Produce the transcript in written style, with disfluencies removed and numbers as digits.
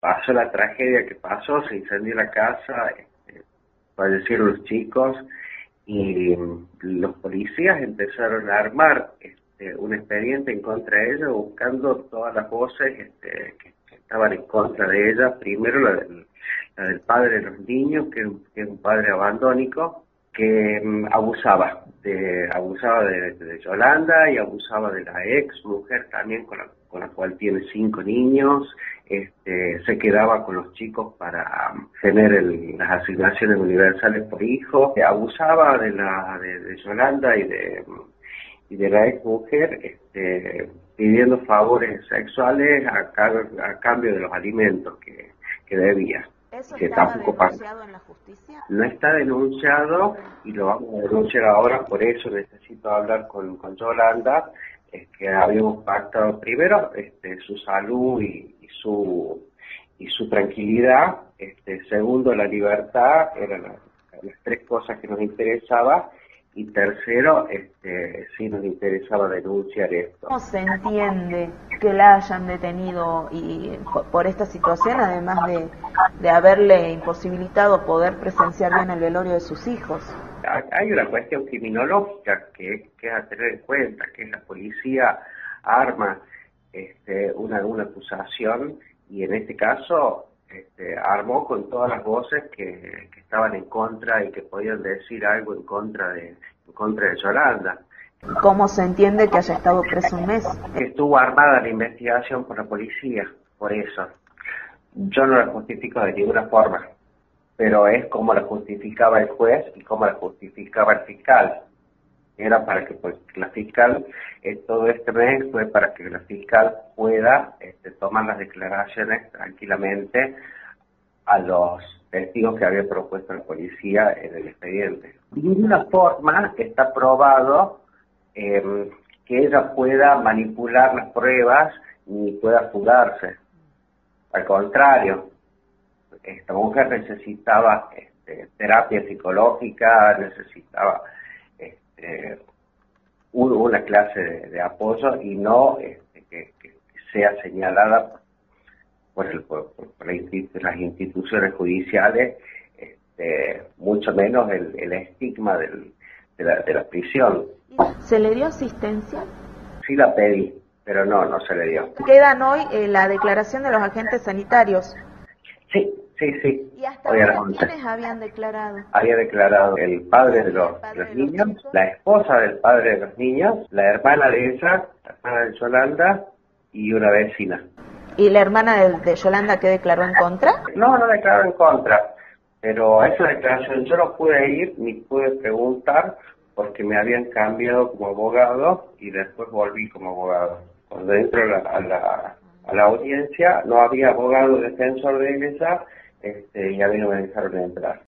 pasó la tragedia que pasó, se incendió la casa, fallecieron los chicos y los policías empezaron a armar un expediente en contra de ella, buscando todas las voces que estaban en contra de ella. Primero la del padre de los niños, que es un padre abandónico, que abusaba de Yolanda y abusaba de la ex mujer también con la cual tiene 5 niños. Se quedaba con los chicos para tener las asignaciones universales por hijo. Abusaba de Yolanda y de la ex mujer, pidiendo favores sexuales a cambio de los alimentos que debía. ¿Eso que estaba tampoco denunciado en la justicia? No está denunciado y lo vamos a denunciar ahora, por eso necesito hablar con Yolanda, que habíamos pactado primero su salud y su tranquilidad, segundo la libertad, eran las 3 cosas que nos interesaba, y tercero, sí nos interesaba denunciar esto. ¿Cómo se entiende que la hayan detenido y por esta situación, además de haberle imposibilitado poder presenciar bien el velorio de sus hijos? Hay una cuestión criminológica que es a tener en cuenta, que la policía arma una acusación, y en este caso armó con todas las voces que estaban en contra y que podían decir algo en contra de Yolanda. ¿Cómo se entiende que haya estado preso un mes? Estuvo armada la investigación por la policía, por eso. Yo no la justifico de ninguna forma, pero es como la justificaba el juez y como la justificaba el fiscal. Era para que la fiscal, todo este mes fue para que la fiscal pueda tomar las declaraciones tranquilamente a los testigos que había propuesto la policía en el expediente. De ninguna forma está probado que ella pueda manipular las pruebas ni pueda fugarse. Al contrario, esta mujer necesitaba terapia psicológica, necesitaba una clase de apoyo, y no que sea señalada por las instituciones judiciales, mucho menos el estigma de la prisión. ¿Se le dio asistencia? Sí la pedí, pero no se le dio. Quedan hoy la declaración de los agentes sanitarios. Sí. ¿Y hasta ahora quiénes habían declarado? Había declarado el padre de los niños, la esposa del padre de los niños, la hermana de ella, la hermana de Yolanda, y una vecina. ¿Y la hermana de Yolanda qué declaró en contra? No declaró en contra, pero a esa declaración yo no pude ir ni pude preguntar porque me habían cambiado como abogado y después volví como abogado. Cuando entro a la audiencia no había abogado defensor de ella, y a mí no me dejaron entrar.